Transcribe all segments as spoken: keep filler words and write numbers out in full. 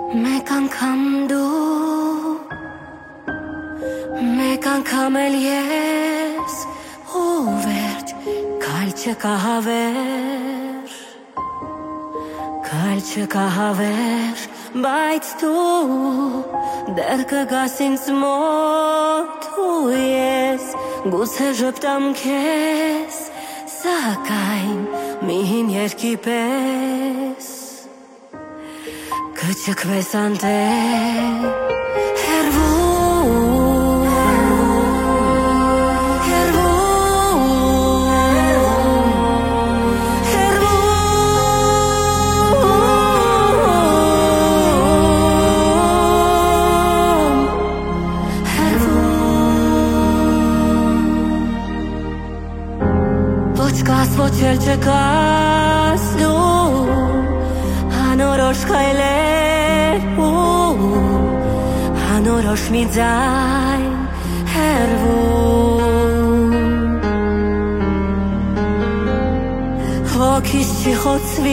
Մեկ անգամ դու, մեկ անգամ էլ ես, ու վերջ, քայլ չկա հավեր, քայլ չկա հավեր, բայց դու դեռ կգաս ինձ մոտ, ու ես գուցե ժպտամ քեզ, սակայն մի հին երգի պես կչքվես անտեր հեռվում, հեռվում, հեռվում, հեռվում Ոչ կաս, ոչ էլ չկաս դու Անորոշ քայլեր ու Անորոշ մի ձայն հեռվում Հոգիս չի խոցվի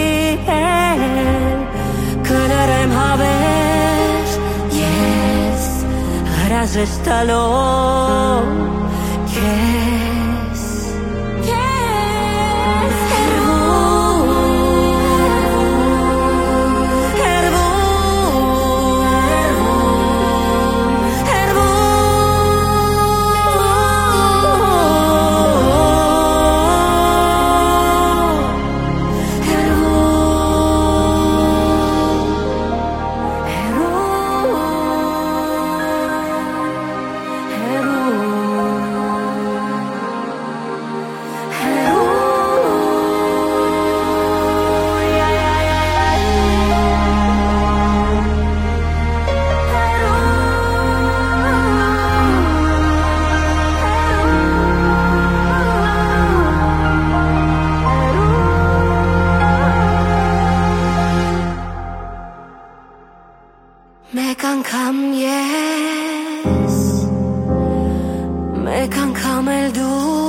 էլ Կներեմ հավեր Ես հրաժեշտ տալով Քեզ Մեկ անգամ ես, մեկ անգամ էլ դու